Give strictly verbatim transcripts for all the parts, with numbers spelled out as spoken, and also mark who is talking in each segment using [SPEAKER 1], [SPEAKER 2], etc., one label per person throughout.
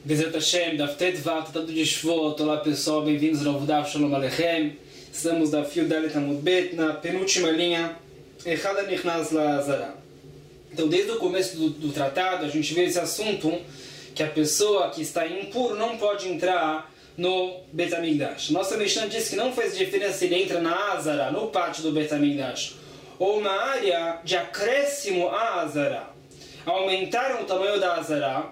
[SPEAKER 1] Bezerra Hashem, Daf Tetvav, Tratado de Shvot. Olá pessoal, bem-vindos ao Daf Shalom Aleichem. Estamos da Fio Dalet Amud Bet, na penúltima linha, Echad Nichnas Lazara. Então, desde o começo do, do tratado, a gente vê esse assunto que a pessoa que está impuro não pode entrar no Bet HaMikdash. Nossa Mishnah diz que não faz diferença se ele entra na Azara, no pátio do Bet HaMikdash, ou na área de acréscimo à Azara. Aumentaram o tamanho da Azara.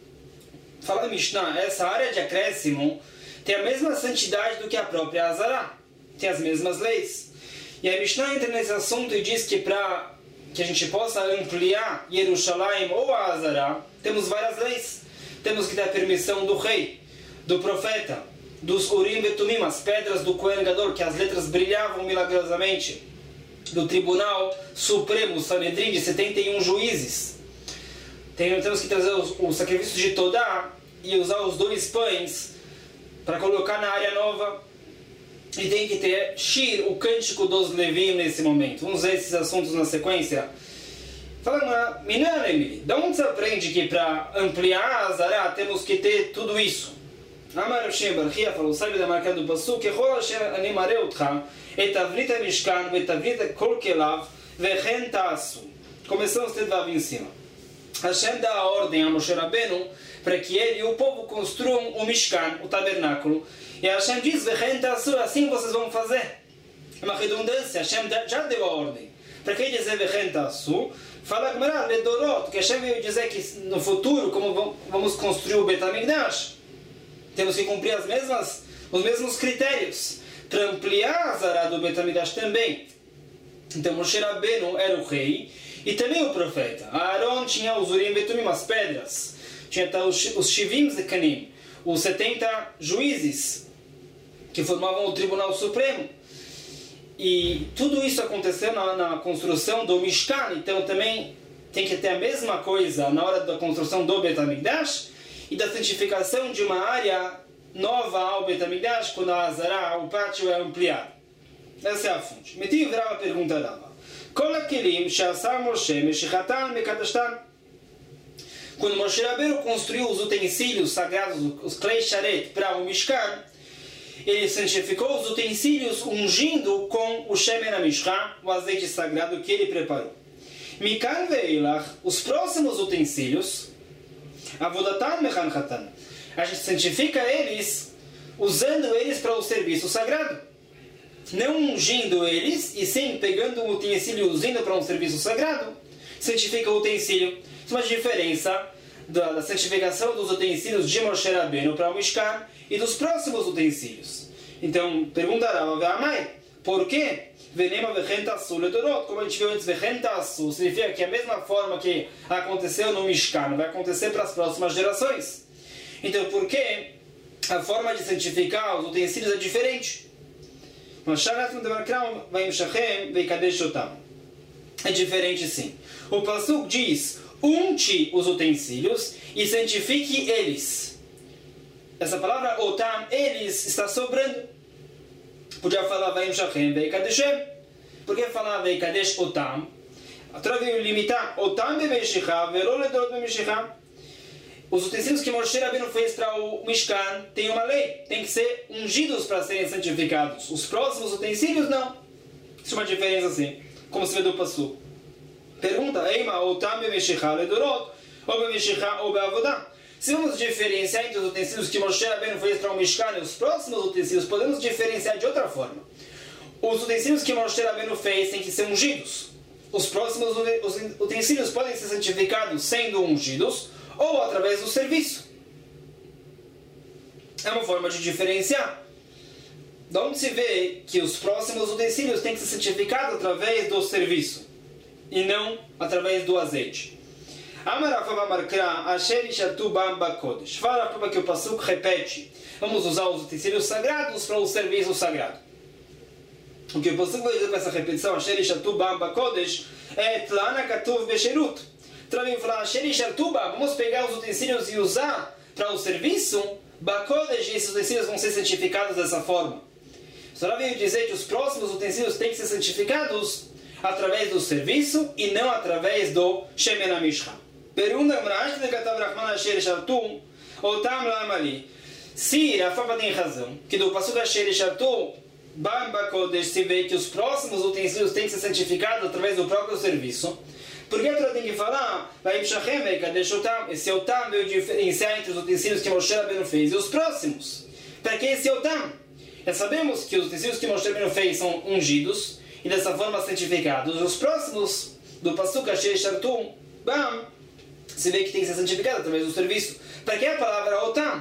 [SPEAKER 1] Fala a Mishnah, essa área de acréscimo tem a mesma santidade do que a própria Azara. Tem as mesmas leis. E a Mishnah entra nesse assunto e diz que para que a gente possa ampliar Yerushalayim ou a Azara, temos várias leis. Temos que dar permissão do rei, do profeta, dos Urim e Tumim, as pedras do Kohen Gadol, que as letras brilhavam milagrosamente, do Tribunal Supremo, Sanedrim, de setenta e um juízes. Tem, temos que trazer os, o sacrifício de Todá e usar os dois pães para colocar na área nova. E tem que ter Shir, o cântico dos Levim nesse momento. Vamos ver esses assuntos na sequência. Fala, menina Emily, de onde você aprende que para ampliar a Azara temos que ter tudo isso? Amar Hashem Barchia falou, sabe da marca do Pasuk, que Chol Asher Ani Mareutcha, et Avnita Mishkan, et Avnita Kol Kelav, vechen Ta'asu. Começamos a ter Vav em cima. Hashem dá a ordem a Moshe Rabbeinu para que ele e o povo construam o Mishkan, o tabernáculo. E Hashem diz, vechen Ta'asu, assim vocês vão fazer. É uma redundância, Hashem já deu a ordem. Para que dizer vechen Ta'asu? Fala Gemara, Ledorot, que Hashem veio dizer que no futuro, como vamos construir o Bet HaMikdash, temos que cumprir as mesmas, os mesmos critérios para ampliar a Azara do Bet HaMikdash também. Então Moshe Rabbeinu era o rei e também o profeta. Aaron tinha os Urim e Tumim, as pedras. Tinha os, os Shivim Zekanim, os setenta juízes que formavam o Tribunal Supremo. E tudo isso aconteceu na, na construção do Mishkan. Então também tem que ter a mesma coisa na hora da construção do Bet HaMikdash e da santificação de uma área nova ao Bet HaMikdash, quando a Azara, o pátio, é ampliado. Essa é a fonte. Metiv Rava pergunta Rava. Kol hakelim she'asa Moshe meshichatan mekadashtan. Quando Moshe Rabbeinu construiu os utensílios sagrados, os klei sharet, para o Mishkan, ele santificou os utensílios ungindo com o Shemen HaMishcha, o azeite sagrado que ele preparou. Mikan ve'ilach, os próximos utensílios, Avodatan mechanchatan, a gente santifica eles usando eles para o serviço sagrado. Não ungindo eles, e sim pegando um utensílio e usando para um serviço sagrado, santifica o utensílio. Isso é uma diferença da, da santificação dos utensílios de Moshe Rabbeinu para o Mishkan e dos próximos utensílios. Então, pergunta Rava, mãe, por quê? Venema vechen ta'asu ledorot, como a gente viu antes, vechen ta'asu significa que a mesma forma que aconteceu no Mishkan vai acontecer para as próximas gerações. Então, por que a forma de santificar os utensílios é diferente? É diferente sim. O Pasuk diz, unte os utensílios e santifique eles. Essa palavra otam, eles, está sobrando. Podia falar Vaim Shachem Veikadeshem. Por que falar Veikadesh otam? A Torá veio limitar otam bemeshicha veroledot bemeshicha. Os utensílios que Moshe Rabbeinu fez para o Mishkan tem uma lei, tem que ser ungidos para serem santificados. Os próximos utensílios não. Isso é uma diferença assim, como se vê do Pasuk. Pergunta, Eima otam bemeshicha ledorot ou bemeshicha ou beavodah. Se vamos diferenciar entre os utensílios que Moshe Rabbeinu fez para o Mishkan e os próximos utensílios, podemos diferenciar de outra forma. Os utensílios que Moshe Rabbeinu fez têm que ser ungidos. Os próximos utensílios podem ser santificados sendo ungidos ou através do serviço. É uma forma de diferenciar. De onde se vê que os próximos utensílios têm que ser santificados através do serviço e não através do azeite. Fala para que o Pasuk repete. Vamos usar os utensílios sagrados para o serviço sagrado. O que o Pasuk vai dizer com essa repetição, Asher Ishatu Bam Bakodesh, é Tlana Katuv Besherut. Travim falar, Asher Ishatu Bam, vamos pegar os utensílios e usar para o serviço, Bakodesh, e esses utensílios vão ser santificados dessa forma. O Torá veio dizer que os próximos utensílios têm que ser santificados através do serviço e não através do Shemen HaMishcha. Pergunta, Otam Lamali. Se a Fábia tem razão, que do Passuca Sheri Shartu, Bamba Kodesh, se vê que os próximos utensílios têm que ser santificados através do próprio serviço, por que a Torá tem que falar, vai Shachem, Kadesh Otam, esse Otam veio diferenciar entre os utensílios que Moshe Rabbeinu fez e os próximos? Para que esse Otam? Já sabemos que os utensílios que Moshe Rabbeinu fez são ungidos e dessa forma santificados. Os próximos do Passuca Sheri Shartu, Bam, se vê que tem que ser santificado através do serviço. Para que a palavra Otam?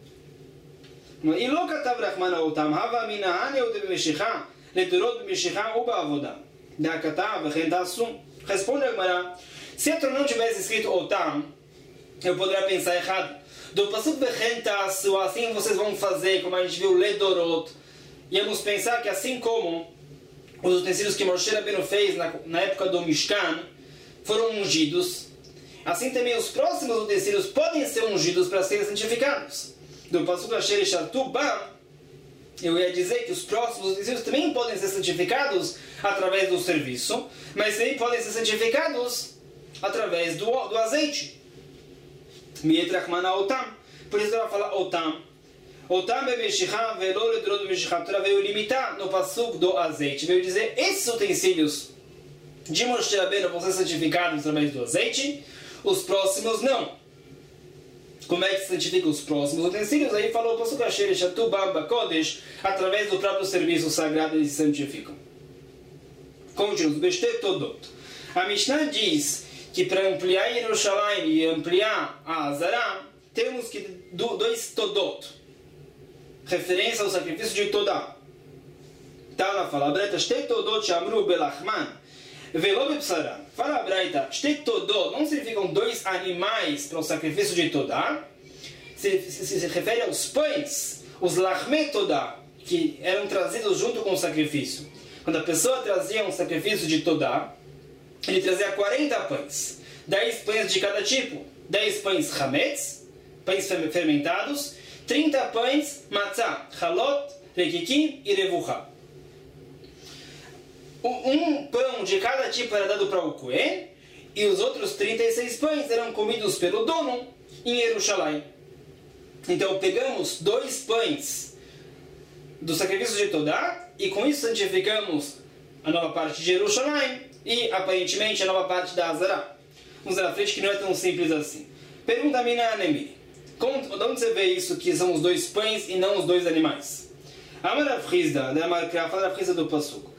[SPEAKER 1] E lo katav Rachman Otam, hava mina haneu de b'meshicha, leturot b'meshicha u ba'avoda. Da katav, v'chen tasu. Responde a Gemara, se a Torá não tivesse escrito Otam, eu poderia pensar errado. Do Pasuk v'chen tasu, assim vocês vão fazer, como a gente viu, ledorot. Íamos pensar que assim como os utensílios que Moshe Rabbeinu fez na, na época do Mishkan foram ungidos, assim também os próximos utensílios podem ser ungidos para serem santificados. Do Pasuk Asher Shartu Ba, eu ia dizer que os próximos utensílios também podem ser santificados através do serviço, mas também podem ser santificados através do, do azeite. Mietrachmana Otam. Por isso ela fala Otam. Otam bemeshicha velo ledrot bemeshicha. A Torá veio limitar no Pasuk do azeite. Veio dizer, esses utensílios de Moshe Rabbeinu vão ser santificados através do azeite, os próximos não. Como é que se santifica os próximos utensílios? Aí falou o Pasuk Asher Shatu Baba Kodesh, através do próprio serviço sagrado eles se santificam. Continuamos, Beshtet Todot. A Mishnah diz que para ampliar Yerushalayim e ampliar a Azará, temos que dois Todot. Referência ao sacrifício de Todá. Tá na fala Breta, Shtet Todot Shamru Belachman. Velobe Psara. Fala a Braita, Shtet Todot não significam dois animais para o sacrifício de Todá. Se, se, se, se refere aos pães, os Lachme Todá, que eram trazidos junto com o sacrifício. Quando a pessoa trazia um sacrifício de Todá, ele trazia quarenta pães. dez pães de cada tipo. dez pães Hametz, pães fermentados. trinta pães Matzah, Halot, Rekikim e Revuchá. Um pão de cada tipo era dado para o Cohen, e os outros trinta e seis pães eram comidos pelo dono em Jerusalém. Então pegamos dois pães do sacrifício de Todá, e com isso santificamos a nova parte de Jerusalém e aparentemente a nova parte da Azará. Vamos à frente que não é tão simples assim. Pergunta a Mina Anemi, de onde você vê isso que são os dois pães e não os dois animais? Amar Rav Chizda, da Marcra, fala Rav Chizda do Pasuk.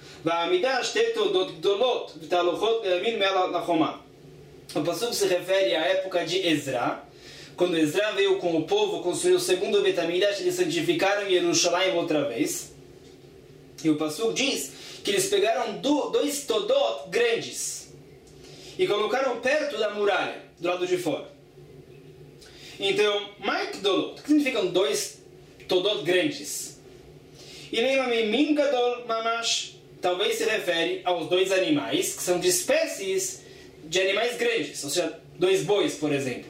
[SPEAKER 1] O Pasuk se refere à época de Ezra, quando Ezra veio com o povo construir o segundo Beit HaMikdash, eles santificaram Jerusalém outra vez. E o Pasuk diz que eles pegaram dois Todot grandes e colocaram perto da muralha, do lado de fora. Então, Mike Dolot, o que significam dois Todot grandes? E lembra-me, Min Gadol Mamash, talvez se refere aos dois animais, que são de espécies de animais grandes, ou seja, dois bois, por exemplo.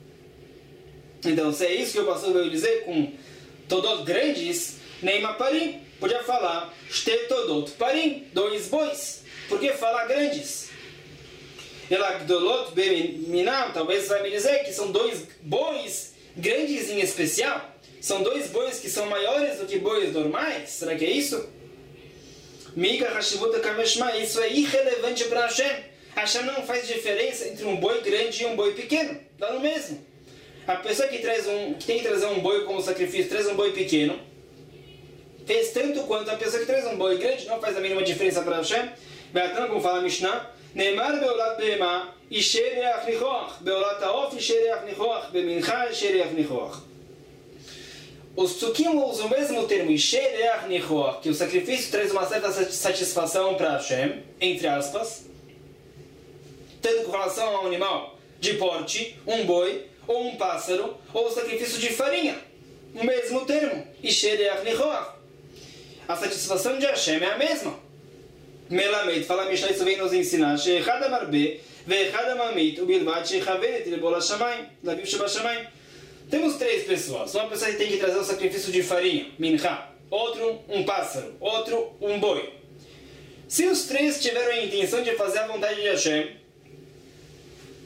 [SPEAKER 1] Então, se é isso que eu posso dizer com Todot grandes, Neima Parim, podia falar Shte Todot Parim, dois bois. Por que falar grandes? Ela Gdolot Beminam, talvez vai me dizer que são dois bois grandes em especial. São dois bois que são maiores do que bois normais. Será que é isso? Mika Hashivuta Kameshma, isso é irrelevante para Hashem. Hashem não faz diferença entre um boi grande e um boi pequeno. Dá no mesmo. A pessoa que, traz um, que tem que trazer um boi como sacrifício, traz um boi pequeno, fez tanto quanto a pessoa que traz um boi grande, não faz a mínima diferença para Hashem. Beatan, como fala a Mishnah, Neymar beolat beema, ishereach nichoach, beolat haof, ishereach nichoach, bemincha, ishereach nichoach. Os psukim usam o mesmo termo, ishereach nichoach, que o sacrifício traz uma certa satisfação para Hashem, entre aspas, tanto com relação ao animal de porte, um boi, ou um pássaro, ou o sacrifício de farinha. O mesmo termo, ishereach nichoach. A satisfação de Hashem é a mesma. Melamed, fala a Mishnah, isso vem nos ensinar. Sheechad amarbe, veechad amamit, ubilvat sheechavet, lebol hashamayim, laviv shebashamayim. Temos três pessoas. Uma pessoa que tem que trazer o sacrifício de farinha, mincha. Outro, um pássaro. Outro, um boi. Se os três tiveram a intenção de fazer a vontade de Hashem,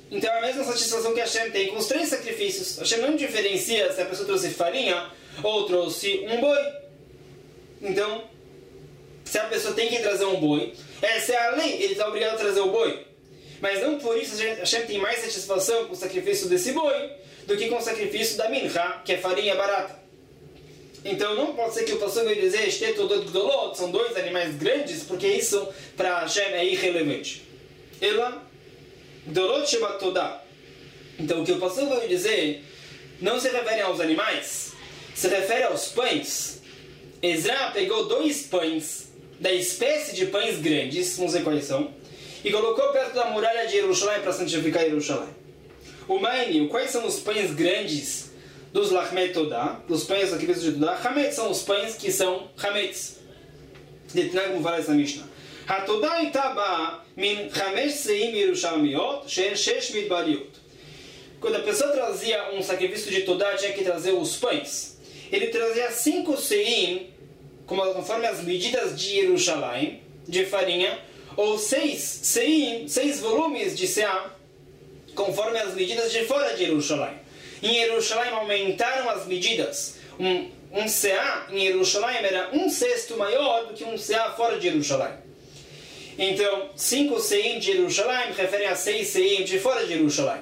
[SPEAKER 1] Então é a mesma satisfação que Hashem tem com os três sacrifícios. Hashem não diferencia se a pessoa trouxe farinha ou trouxe um boi. Então, se a pessoa tem que trazer um boi, essa é a lei, ele está obrigado a trazer o boi. Mas não por isso Hashem tem mais satisfação com o sacrifício desse boi do que com o sacrifício da minha, que é farinha barata. Então não pode ser que o pastor vai dizer Shtetodot Gdolot, são dois animais grandes, porque isso para Hashem é irrelevante. Ela, Gdolot Shebat Todah. Então o que o pastor vai dizer não se refere aos animais, se refere aos pães. Ezra pegou dois pães da espécie de pães grandes, não sei quais são, e colocou perto da muralha de Jerusalém para santificar Jerusalém. O Maini, quais são os pães grandes dos Lachmet Todah, dos pães do sacrifício de Todah? Hametz são os pães que são Hametz. Detnag Muvar essa Mishnah. HaTodah itaba min Hamesh Seim Yerushalmiot Shen Shesh Midbariot. Quando a pessoa trazia um sacrifício de Todah, tinha que trazer os pães. Ele trazia cinco Seim, conforme as medidas de Jerusalém, de farinha, ou seis Seim, seis volumes de seá, conforme as medidas de fora de Jerusalém. Em Jerusalém aumentaram as medidas. Um, um seá em Jerusalém era um sexto maior do que um seá fora de Jerusalém. Então, cinco seim de Jerusalém referem a seis seim de fora de Jerusalém.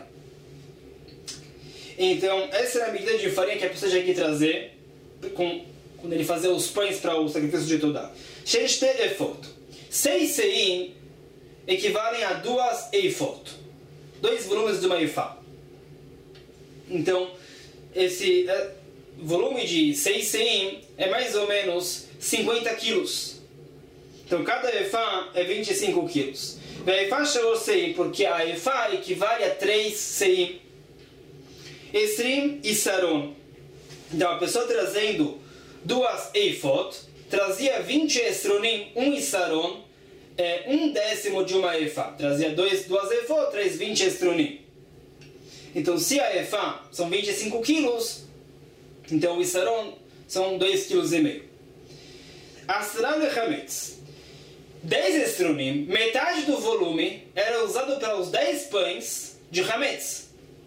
[SPEAKER 1] Então, essa era a medida de farinha que a pessoa tinha que trazer com, quando ele fazia os pães para o sacrifício de Todah. Sheshte efot. Seis seim equivalem a duas eifot. Dois volumes de uma eifá. Então, esse é, volume de seis seim é mais ou menos cinquenta quilos. Então, cada efá é vinte e cinco quilos. A efá chamou seim porque a efá equivale a três seim. Esrim e saron. Então, a pessoa trazendo duas eifot, trazia vinte esronim, um isaron, é um décimo de uma efá. Trazia dois, duas eifot, traz vinte esronim. Então, se a efá são vinte e cinco quilos, então o isaron são dois vírgula cinco quilos. Asra lechametz. dez esronim, metade do volume, era usado para os dez pães de chametz.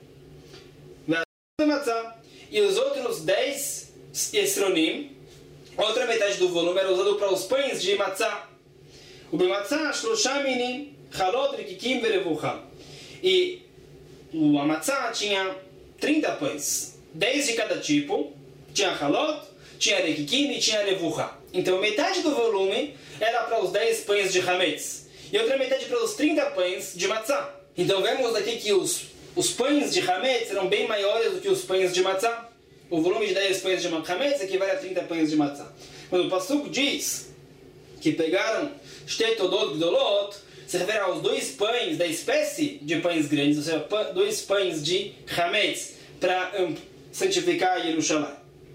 [SPEAKER 1] E os outros dez esronim, outra metade do volume, era usado para os pães de matzah. O bematzah, shlosha minim, chalot, rikikim, verevucham. E o amatzah tinha trinta pães, dez de cada tipo, tinha halot, tinha rekikim e tinha revucha. Então metade do volume era para os dez pães de hametz e outra metade para os trinta pães de matzah. Então vemos aqui que os, os pães de hametz eram bem maiores do que os pães de matzah. O volume de dez pães de hametz equivale a trinta pães de matzah. Quando o pasuk diz que pegaram shtetodot gdolot, se refere aos dois pães da espécie de pães grandes, ou seja, dois pães de hametz, para um, santificar Jerusalém.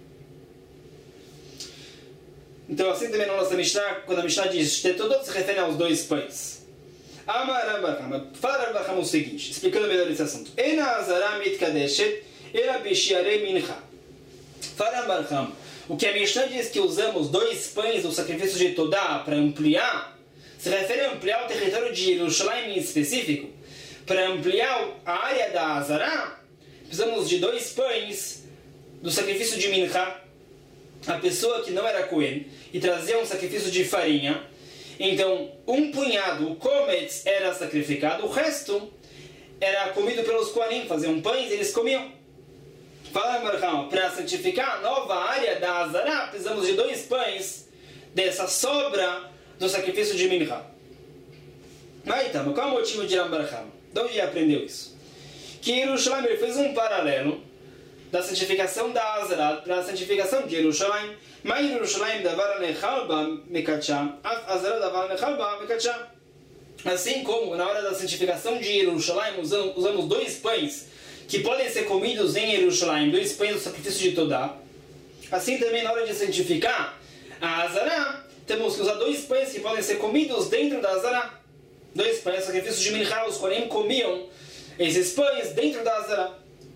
[SPEAKER 1] Então, assim também na nossa Mishnah, quando a Mishnah diz Shtetodot, se refere aos dois pães. Amar Rambam, fala Rambam o seguinte, explicando melhor esse assunto. Ena azara mitkadeshet, era bishiare mincha. Fala Rambam, o que a Mishnah diz que usamos dois pães do sacrifício de Todah para ampliar, se refere a ampliar o território de Jerusalém em específico. Para ampliar a área da Azará, precisamos de dois pães do sacrifício de Mincha. A pessoa que não era Cohen e trazia um sacrifício de farinha, então um punhado, o Kometz, era sacrificado, o resto era comido pelos Kohanim, faziam pães e eles comiam. Fala, Marham, para santificar a nova área da Azará, precisamos de dois pães dessa sobra do sacrifício de Mincha. Mas então, qual é o motivo de Rambarham? De onde ele aprendeu isso? Que Jerusalém ele fez um paralelo da santificação da Azará para a santificação de Jerusalém. Mas Jerusalém davar nechalba mekachá, Azará davar nechalba mekachá. Assim como na hora da santificação de Jerusalém usamos, usamos dois pães que podem ser comidos em Jerusalém, dois pães do sacrifício de Todah. Assim também na hora de santificar a Azará, temos que usar dois pães que podem ser comidos dentro da Azará. Dois pães, sacrifícios de Mincha, os Kohanim comiam esses pães dentro da Azará.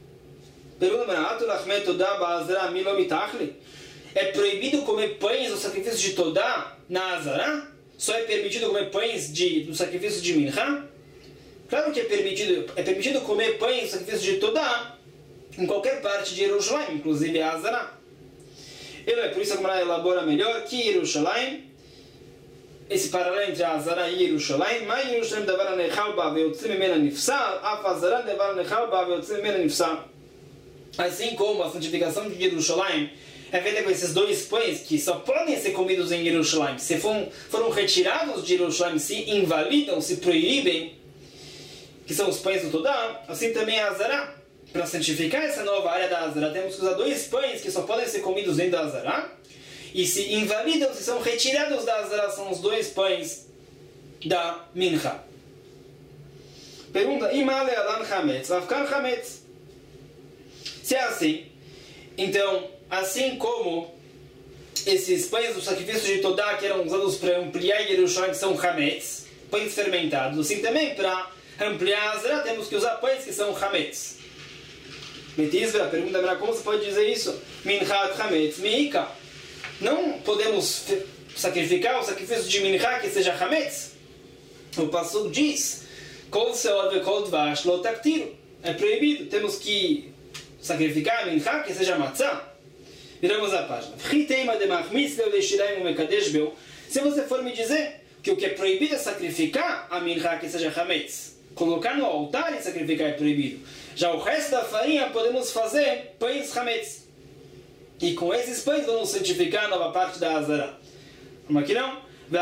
[SPEAKER 1] É proibido comer pães do sacrifício de Todah na Azará? Só é permitido comer pães de, do sacrifício de Mincha? Claro que é permitido, é permitido comer pães, sacrifício de Todá, em qualquer parte de Jerusalém, inclusive a Azará. Ele é por isso que a Gemara elabora melhor que Jerusalém, esse paralelo entre Azará e Jerusalém, mas Jerusalém davar nechal ba veyotzim mimena nifsal, af Azará davar nechal ba veyotzim mimena nifsal. Assim como a santificação de Jerusalém é feita com esses dois pães que só podem ser comidos em Jerusalém, se foram, foram retirados de Jerusalém, se invalidam, se proíbem, que são os pães do Todá, assim também a Azará. Para santificar essa nova área da Azará, temos que usar dois pães que só podem ser comidos dentro da Azará, e se invalidam, se são retirados da Azará, são os dois pães da Mincha. Pergunta, Imale alan chametz, afkan chametz. Se é assim, então, assim como esses pães do sacrifício de Todá, que eram usados para ampliar Jerusalém, que são chametz, pães fermentados, assim também para ampliar a Azará, temos que usar pães que são chametz. Metizra, pergunta para como você pode dizer isso? Minchat chametz miika. Não podemos sacrificar o sacrifício de Mincha que seja chametz. O Pasuk diz: Kol seor vekol dvash lo taktiru. É proibido. Temos que sacrificar Mincha que seja matzah. Viramos a página. Se você for me dizer que o que é proibido é sacrificar a Mincha que seja chametz, colocar no altar e sacrificar é proibido. Já o resto da farinha podemos fazer pães chametz. E com esses pães vamos santificar a nova parte da Azará. Como aqui não?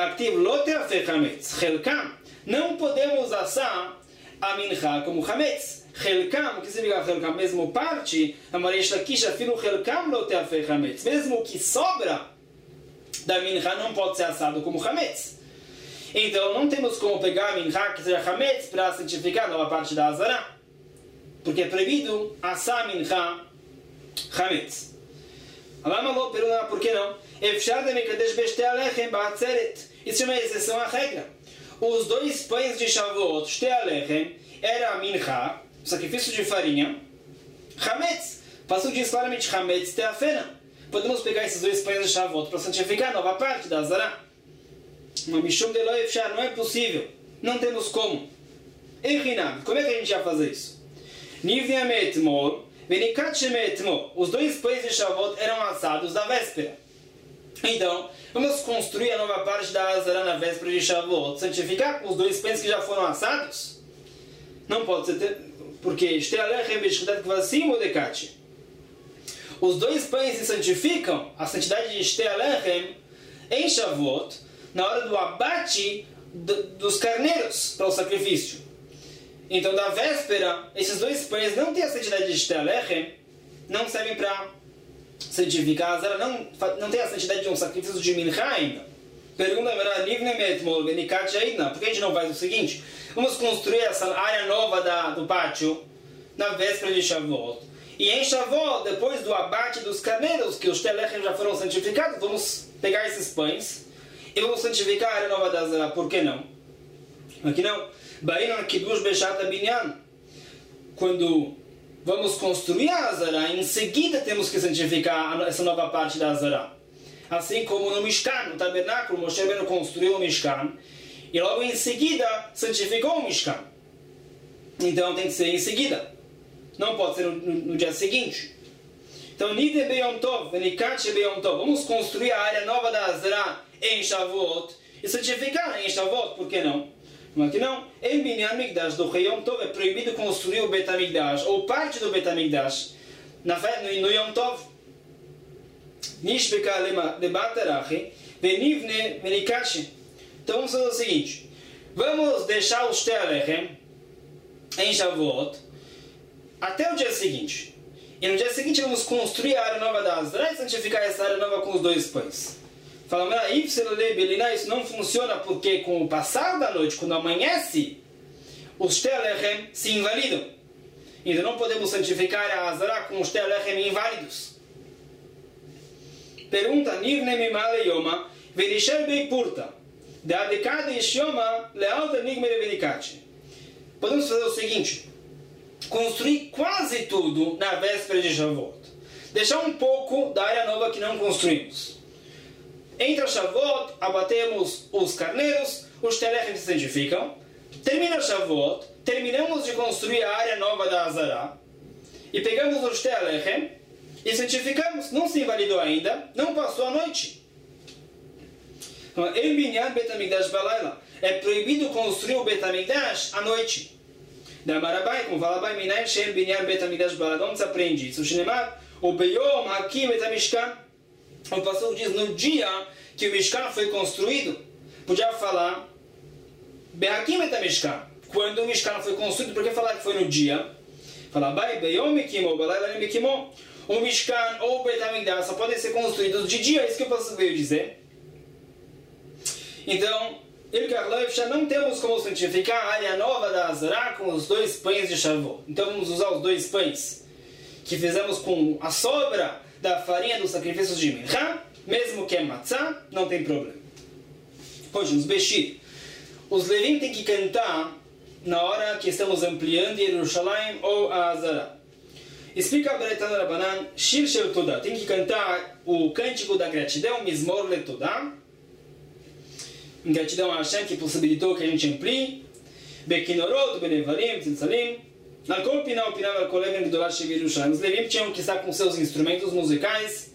[SPEAKER 1] Não podemos assar a Mincha como chametz. Chelkam, o que significa Chelkam? Mesmo parte, a Marish Lakish afirma Chelkam lo teafei chametz. Mesmo o que sobra da Mincha não pode ser assado como chametz. Então não temos como pegar a Mincha que seja chametz para santificar a nova parte da Azará. Porque é proibido assar a Mincha chametz. Alama pergunta por que não? Efshar de mekadesh beshte alechem ba'atzeret. Isso chama exceção à regra. Os dois pães de Shavuot, shte alechem, era a Mincha, o sacrifício de farinha, chametz. Passou diz claramente chametz teafena. Podemos pegar esses dois pães de Shavuot para santificar a nova parte da Azará. Mas mishum de lo efshar, não é possível. Não temos como. Echinam, como é que a gente vai fazer isso? Nivne ametmol, venikat shemetmol. Os dois pães de Shavuot eram assados da véspera. Então, vamos construir a nova parte da Azará na véspera de Shavuot, santificar com os dois pães que já foram assados? Não pode ser, porque os dois pães se santificam, a santidade de Shtei Alechem, em Shavuot, na hora do abate dos carneiros para o sacrifício. Então, da véspera, esses dois pães não têm a santidade de Shtei Alechem, não servem para santificar a Azará, não, não tem a santidade de um sacrifício de Mincha ainda. Pergunta a por que a gente não faz o seguinte? Vamos construir essa área nova da, do pátio na véspera de Shavuot. E em Shavuot, depois do abate dos carneiros, que os telechem já foram santificados, vamos pegar esses pães e vamos santificar a área nova da Azará. Por que não? Aqui não. Quando vamos construir a Azará, em seguida temos que santificar essa nova parte da Azará. Assim como no Mishkan, no tabernáculo, Moshe Rabbeinu construiu o Mishkan e logo em seguida santificou o Mishkan. Então tem que ser em seguida. Não pode ser no, no, no dia seguinte. Então, Nide Beyom Tov, Venikat Beyom Tov. Vamos construir a área nova da Azará em Shavuot e santificar em Shavuot. Por que não? Mas que não? Em Binyan Mikdash do Yom Tov é proibido construir o Bet HaMikdash ou parte do Bet HaMikdash no, no Yom Tov. Nishbeka lebatarachi venivne venikashi. Então vamos fazer o seguinte: vamos deixar os Shtei Alechem em Shavuot até o dia seguinte. E no dia seguinte vamos construir a área nova da Azará e santificar essa área nova com os dois pães. Falamos, isso não funciona porque com o passar da noite, quando amanhece, os Shtei Alechem se invalidam. Então não podemos santificar a Azará com os Shtei Alechem inválidos. Pergunta, Nivne Mimale Yoma, Verishel Bei Purta, de Adekade Yoma, Lealta Nigmere Verikache. Podemos fazer o seguinte: construir quase tudo na véspera de Shavuot. Deixar um pouco da área nova que não construímos. Entre Shavuot, abatemos os carneiros, os telechem se santificam. Termina Shavuot, terminamos de construir a área nova da Azará e pegamos o Shtei Alechem e santificamos. Não se invalidou ainda, não passou a noite. El Binyan Bet HaMikdash Balayla. É proibido construir o Bet HaMikdash à noite. Da Marabai, como fala Bai Minai, Shel Binyan Bet HaMikdash Balayla. Onde se aprende isso? O Shinemar, o Beyom Hakim Bet HaMishkan. O pastor diz no dia que o Mishkan foi construído. Podia falar Behakim Bet HaMishkan. Quando o Mishkan foi construído, por que falar que foi no dia? Fala Bai Beyom Mikimo Balayla Mikimo. O Mishkan ou o Bet HaMikdash só podem ser construídos de dia. É isso que o pastor veio dizer. Então, ele já não temos como santificar a área nova da Azará com os dois pães de Shavuot. Então vamos usar os dois pães que fizemos com a sobra da farinha dos sacrifícios de Minchá, mesmo que é matzá, não tem problema. Hoje, nos Beshir, os Levim têm que cantar na hora que estamos ampliando Jerusalém ou a Azará. Explica a Beretana Rabanan, Shir Shel Todah, tem que cantar o cântico da gratidão, Mizmor Le Todah, em gratidão a Hashem que possibilitou que a gente amplie. Bekinorot, Benevarim, Tzitzalim. Alkol Pinal, Pinal, Alkol Even, Gdolah Shev Yerushalayim. Os Levim tinham que estar com seus instrumentos musicais,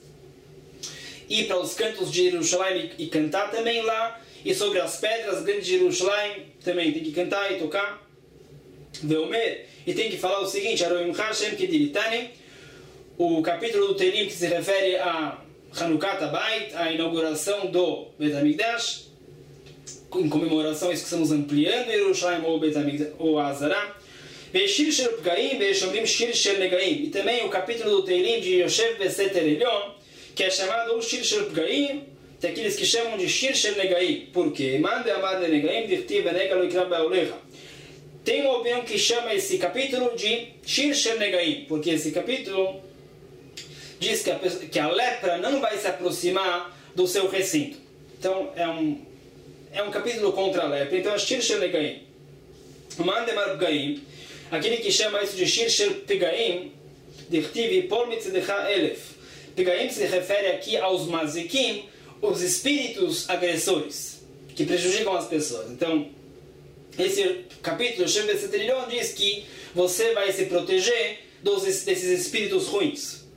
[SPEAKER 1] ir para os cantos de Jerusalém e, e cantar também lá. E sobre as pedras grandes de Jerusalém também tem que cantar e tocar. Veomer. E tem que falar o seguinte: Aroim Hashem Kediritani. O capítulo do Teilim que se refere a Hanukat Habayit, a inauguração do Bet HaMikdash. Em comemoração a isso que estamos ampliando Jerusalém ou Bet HaMikdash ou Azará. Shir Shel Pgaim, Shomrim Shir Shel Negaim. E também o capítulo do Teilim de Yoshev Beseter Elyon, que é chamado o Shir Shel Pgaim, tem aqueles que chamam de Shir Shel Negaim. Por quê? Mande amar de Negaim, Dirtiv Benega lo Ikrab Be'olecha. Tem uma opinião que chama esse capítulo de Shir Shel Negaim, porque esse capítulo diz que a, que a lepra não vai se aproximar do seu recinto. Então é um É um capítulo contra a lepra. Então, Shir Shel Negaim. Mandemar Pgaim, aquele que chama isso de Shir Shel Pgaim, Dirtiv Por Mitzedecha Elef. Pgaim se refere aqui aos mazikim, os espíritos agressores, que prejudicam as pessoas. Então, esse capítulo, Shem Besetrilhon, diz que você vai se proteger dos, desses espíritos ruins.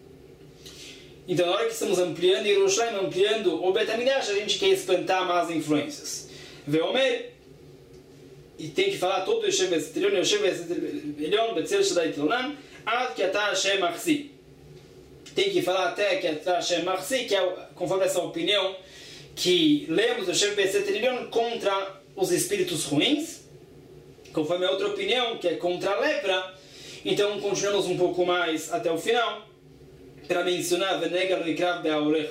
[SPEAKER 1] Então, na hora que estamos ampliando Jerusalém, ampliando o Bet HaMikdash, a gente quer espantar más influências. Veomer, e tem que falar todo o Yoshev Besetrilhon, Yoshev Besetrilhon, Betzel Shaddai Tlonan, Ad que Ata Hashem Machzi. Tem que falar até que Ata Hashem Machzi, que é, conforme essa opinião, que lemos o Yoshev Besetrilhon contra os espíritos ruins, conforme a outra opinião, que é contra a lepra. Então, continuamos um pouco mais até o final, para mencionar Venega no Ikrav Be'aorecha.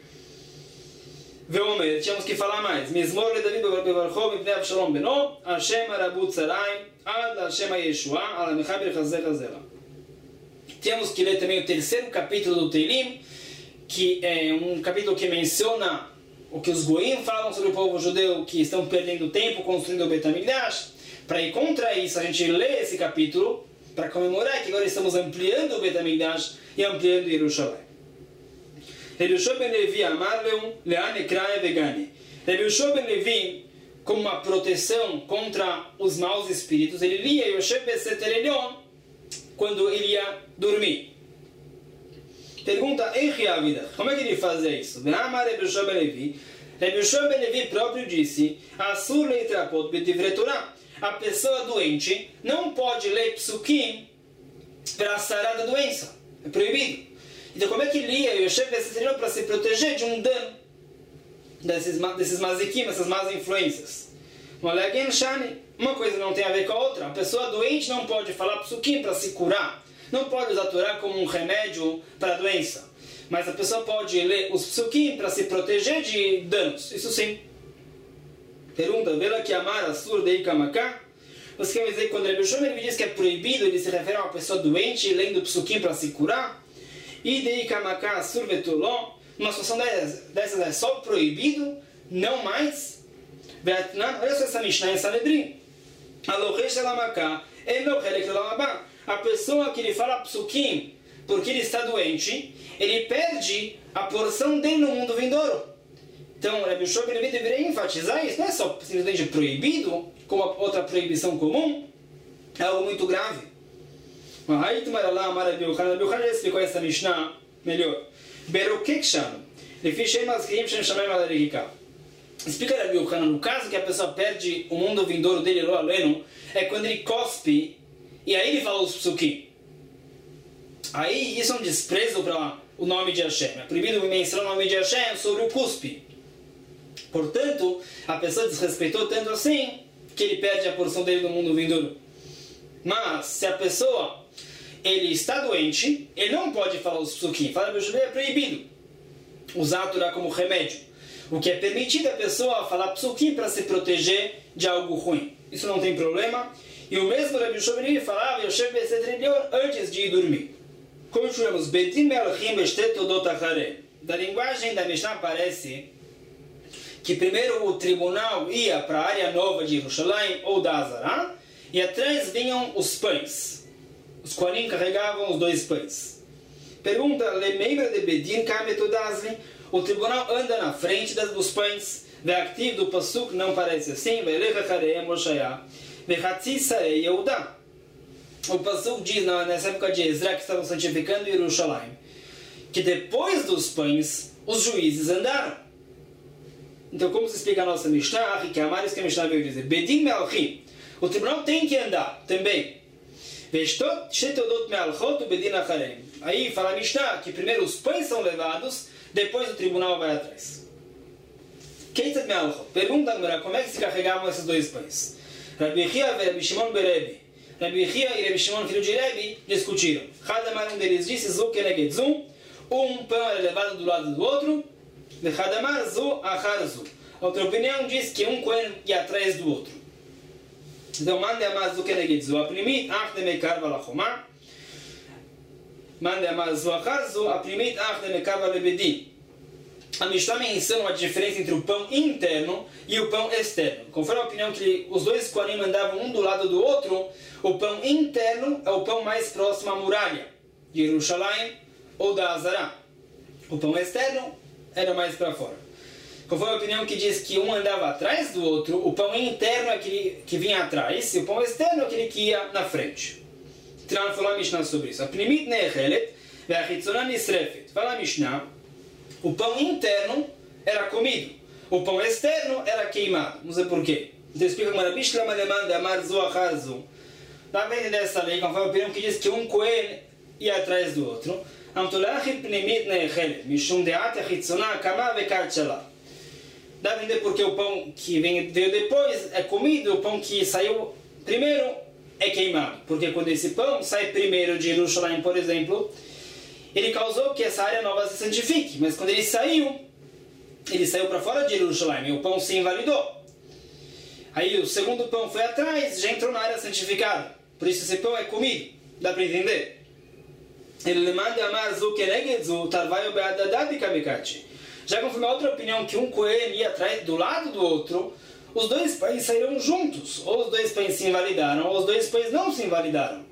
[SPEAKER 1] Veomer, tínhamos que falar mais. Mizmor le David bevarcho mipnei Avshalom beno, Hashem arabu tzarayim, ad Hashem Yeshua, ala mechaber chazeh chazela. Temos que ler também o terceiro capítulo do Teilim, que é um capítulo que menciona o que os Goim falam sobre o povo judeu, que estão perdendo tempo construindo o Bet HaMikdash. Para ir contra isso, a gente lê esse capítulo, para comemorar que agora estamos ampliando o Bet HaMikdash e ampliando Jerusalém. Rabbi Yoshua ben Levi amarleu lean ekrae vegane. Rabbi Yoshua ben Levi, como uma proteção contra os maus espíritos, ele lia Yoshev Beseter Elyon quando ele ia dormir. Pergunta, como é que ele fazia isso? Amar Rabbi Yoshua ben Levi. Rabbi Yoshua ben Levi próprio disse: Asur leitrapot b'divrei Torah. A pessoa doente não pode ler psukim para sarar da doença. É proibido. Então, como é que lia Yoshev Besetrilhon para se proteger de um dano desses, desses mazikim, essas más influências? Uma coisa não tem a ver com a outra. A pessoa doente não pode falar psukim para se curar. Não pode usar a Torá como um remédio para a doença. Mas a pessoa pode ler os psukim para se proteger de danos. Isso sim. Pergunta, Vela que amar Asur dei Kamaká? Você quer dizer que quando Rabbi Yoshua ele diz que é proibido, ele se refere a uma pessoa doente lendo psukim para se curar? E dei Kamaká Asur vetuló? Uma situação dessas é só proibido, não mais? Vietnã, olha só essa Mishnah em Sanedrim. Alohesh Elamaká, Elohelek Elamabá. A pessoa que ele fala psukim porque ele está doente, ele perde a porção dele no mundo vindouro. Então, Rabbi Yoshua ben Levi deveria enfatizar isso. Não é só simplesmente proibido, como outra proibição comum. é algo muito grave. Aí tu lá, Amara Biuchan, Biuchan já explicou essa Mishnah melhor. Berukek Shano, Lefishem Azkim Shem Shamem Alarikika. Explica a Biuchan, no caso que a pessoa perde o mundo vindouro dele, lo aleno, é quando ele cospe e aí ele fala os psukim. Aí isso é um desprezo para o nome de Hashem. É proibido mencionar o nome de Hashem sobre o cuspe. Portanto, a pessoa desrespeitou tanto assim que ele perde a porção dele do mundo vindouro. Mas, se a pessoa ele está doente, ele não pode falar os psukim. Fala para o é proibido usar a Torá como remédio. O que é permitido é a pessoa falar psukim para se proteger de algo ruim. Isso não tem problema. E o mesmo Rabi Shobri falava antes de ir dormir. Como chamamos? Da linguagem da Mishnah parece que primeiro o tribunal ia para a área nova de Jerusalém ou da Azará e atrás vinham os pães. Os Kohanim carregavam os dois pães. Pergunta, Lemeira de Bedin Kametodazli, o tribunal anda na frente das, dos pães. Ve'aktiv do Pasuk não parece assim. Ve'elecha Kareem Roshaya. Ve'chatzi Sarei Yehuda. O Pasuk diz nessa época de Ezra que estavam santificando Jerusalém que depois dos pães os juízes andaram. Então como se explica a nossa Mishnah? Que a Maris que a Mishnah veio dizer Bedin Me'alchim. O tribunal tem que andar também. Aí fala a Mishnah que primeiro os pães são levados, depois o tribunal vai atrás. Pergunta como é que se carregavam esses dois pães? Rabi Chia e Rabi Shimon Berebi. Rabi Chia e Rabi Shimon, filho de Rebi, discutiram. Hadamar, um deles disse, Zu keneged Zu, um pão era levado do lado do outro, e Hadamar Zu achar Zu. Outra opinião diz que um cohen ia atrás do outro. Então, mande amar Zu keneged Zu, aprimit ach de mekar valachomá, mande amar Zu achar Zu, aprimit ach de mekar valebedi. A Mishnah menciona a diferença entre o pão interno e o pão externo. Conforme a opinião que os dois Kohanim andavam um do lado do outro, o pão interno é o pão mais próximo à muralha de Jerusalém ou da Azará. O pão externo era mais para fora. Conforme a opinião que diz que um andava atrás do outro, o pão interno é aquele que vinha atrás e o pão externo é aquele que ia na frente. Então, falou a Mishnah sobre isso. A primit ne'echelet ve'achitzona nisrefet. Fala a Mishnah. O pão interno era comido. O pão externo era queimado. Não sei porquê. Então explica como Rabi Shlomo demanda amar Zu achar Zu. Dá bem dessa lei, conforme a opinião que diz que um cohen ia atrás do outro. Amtolachit pnimit ne'echelet. Mishum de'at achitzona kama ve'kat shala. Dá bem entender porque o pão que veio depois é comido. O pão que saiu primeiro é queimado. Porque quando esse pão sai primeiro de Jerusalém, por exemplo, ele causou que essa área nova se santifique. Mas quando ele saiu, ele saiu para fora de Jerusalém e o pão se invalidou. Aí o segundo pão foi atrás, já entrou na área santificada. Por isso esse pão é comido. Dá para entender? Ele manda amar Zu keneged Zu tarvayo be'adadad kamikachi. Já conforme a outra opinião que um cohen ia atrás do lado do outro, os dois pães saíram juntos. Ou os dois pães se invalidaram, ou os dois pães não se invalidaram.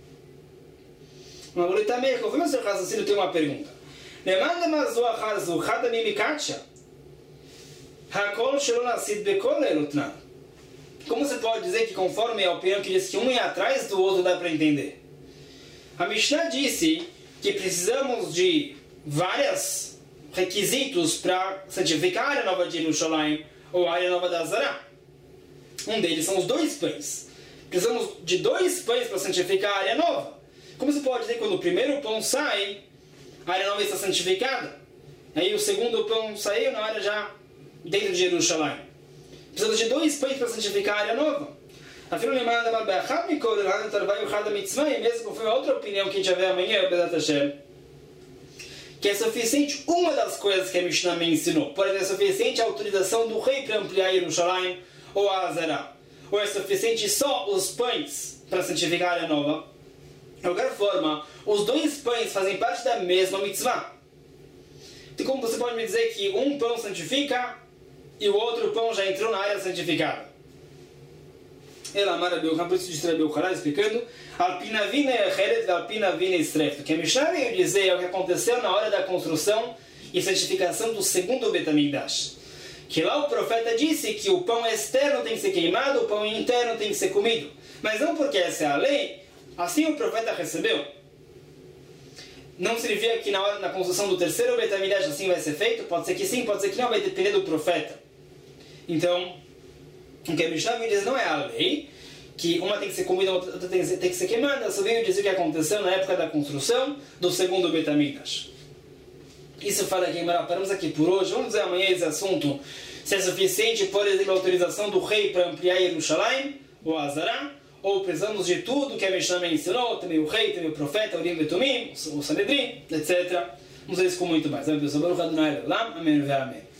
[SPEAKER 1] Mas ele também, conforme o seu raciocínio, tem uma pergunta. Lemanda mazu achazu chada mimikacha. Hakol shelo nasid bekol elutna. Como você pode dizer que conforme a opinião que diz que um ia atrás do outro dá para entender? A Mishnah disse que precisamos de vários requisitos para santificar a área nova de Jerusalém ou a área nova da Azará. Um deles são os dois pães. Precisamos de dois pães para santificar a área nova. Como você pode dizer que quando o primeiro pão sai, a área nova está santificada? Aí o segundo pão saiu na área já dentro de Jerusalém. Precisamos de dois pães para santificar a área nova. Afinal, lembrando da Malbeachad Mikol, Elhad Tarvai Uchad Mitzvah, e mesmo foi outra opinião que a gente vai ver amanhã, Bezat Hashem, que é suficiente uma das coisas que a Mishnah me ensinou. Por exemplo, é suficiente a autorização do rei para ampliar Jerusalém ou a Azará. Ou é suficiente só os pães para santificar a área nova. De qualquer forma, os dois pães fazem parte da mesma mitzvah. Então, como você pode me dizer que um pão santifica e o outro pão já entrou na área santificada? Ela amara Bilchan, por isso diz Rabi Yochanan explicando Alpina vina echeret alpina vina estrefto. Que a Mishnah veio dizer é o que aconteceu na hora da construção e santificação do segundo Bet HaMikdash. Que lá o profeta disse que o pão externo tem que ser queimado, o pão interno tem que ser comido. Mas não porque essa é a lei, assim o profeta recebeu. Não significa que na, hora, na construção do terceiro Beit HaMikdash assim vai ser feito, pode ser que sim, pode ser que não, vai depender do profeta. Então, o que a Mishnah vem dizer não é a lei, que uma tem que ser comida, outra tem que ser, tem que ser queimada, só veio dizer o que aconteceu na época da construção do segundo Beit HaMikdash. Isso fala aqui em Mará. Paramos aqui por hoje. Vamos dizer amanhã esse assunto, se é suficiente, por exemplo, a autorização do rei para ampliar Yerushalayim, ou Azará, ou precisamos de tudo que a Mishnah ensinou, também o rei, também o profeta, o Urim e Tumim, o Sanedrim, etcétera. Vamos ver isso com muito mais. Amém.